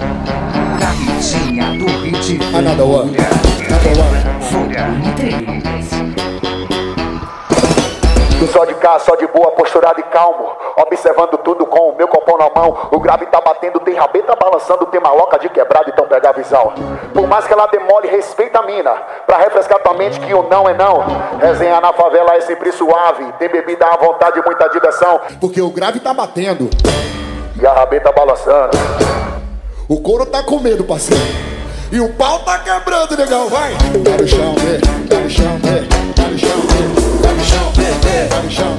Camisinha do hit. Another one. Fúria 3. Só de cá, só de boa, posturado e calmo, observando tudo com o meu copão na mão. O grave tá batendo, tem rabeta balançando, tem maloca de quebrado, então pega a visão. Por mais que ela demole, respeita a mina, pra refrescar tua mente que o não é não. Resenha na favela é sempre suave, tem bebida à vontade e muita diversão. Porque o grave tá batendo e a rabeta balançando. O couro tá com medo, parceiro, e o pau tá quebrando, negão, vai! Tá no chão, tá no chão, tá no chão, tá no chão, tá no chão,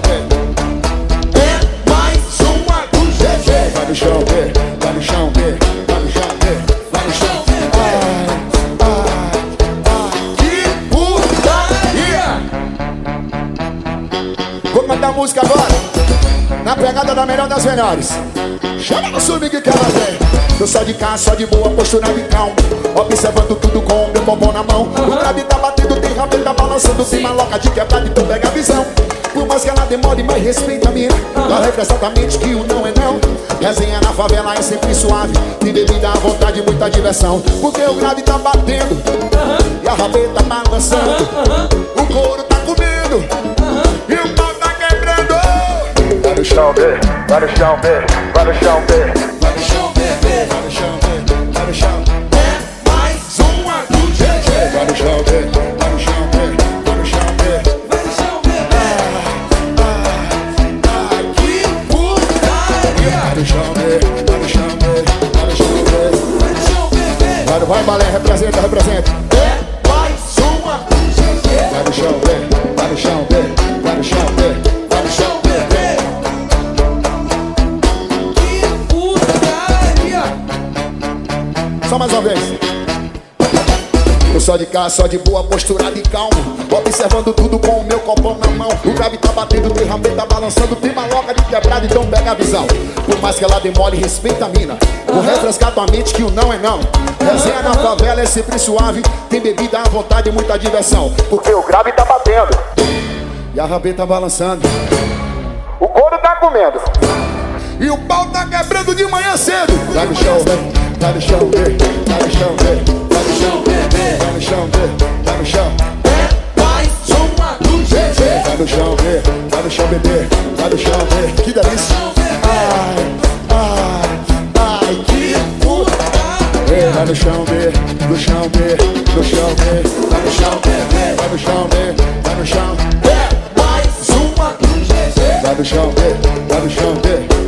é mais uma do GG. Vai no chão, tá no chão, tá no chão, vai no chão. Que putaria! Vou cantar a música agora, na pegada da melhor das melhores. Chama no swing que ela vem. Eu só de cá, só de boa, posturado e calmo, observando tudo com o meu bombom na mão. O grave tá batendo, tem rabeta balançando, tem maloca de quebrado, então pega a visão. Por mais que ela demore, mas respeita a mina, pra refrescar tua mente que o não é não. Resenha na favela é sempre suave, tem bebida à vontade e muita diversão. Porque o grave tá batendo e a rabeta balançando, o couro tá comendo e o pau tá quebrando. Vai no chão, vai no chão, vai no chão, vai no chão, vai no chão, vai no chão. É mais uma do GG. Vai no chão, vai no chão, vai no chão, vai no chão. Que putaria! Vai no chão, vai no chão, vai no chão, vai no chão. Vai, balé, representa, representa. É mais uma do GG. Vai no chão, vai no chão, vai no chão, vai no chão. Só mais uma vez. Eu só de cá, só de boa, posturado e calmo, observando tudo com o meu copão na mão. O grave tá batendo, tem rabeta balançando, tem maloca de quebrado, então pega a visão. Por mais que ela demole, respeita a mina, vou refrescar tua mente que o não é não. Resenha na favela é sempre suave, tem bebida à vontade e muita diversão. Porque o grave tá batendo e a rabeta balançando, o couro tá comendo e o pau tá quebrando de manhã cedo. Vai no chão, vai no chão, vai no chão, vai no chão, vai no chão, vai no chão. É mais uma do GG. Vai no chão, bebê, vai no chão, que delícia. Ai, ai, que puta. Vai no chão, no chão, no chão, vai no chão, vai no chão, vai no chão. É mais uma do GG. Vai no chão, vai no chão,